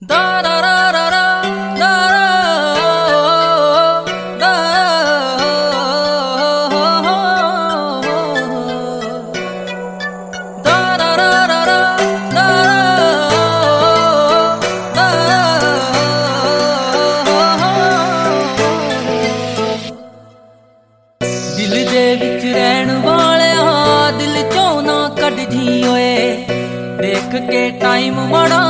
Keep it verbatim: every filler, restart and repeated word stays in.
ਦਾ ਰਾ ਰਾ ਰਾ ਰਾ ਦਾ ਦਾ ਦਾ ਰਾ ਰਾ ਰਾ ਦਾ ਦਿਲ ਦੇ ਵਿੱਚ ਰਹਿਣ ਵਾਲਿਆ ਦਿਲ ਚੋਂ ਨਾ ਕੱਢ ਜੀ ਓਏ ਦੇਖ ਕੇ ਟਾਈਮ ਮਾੜਾ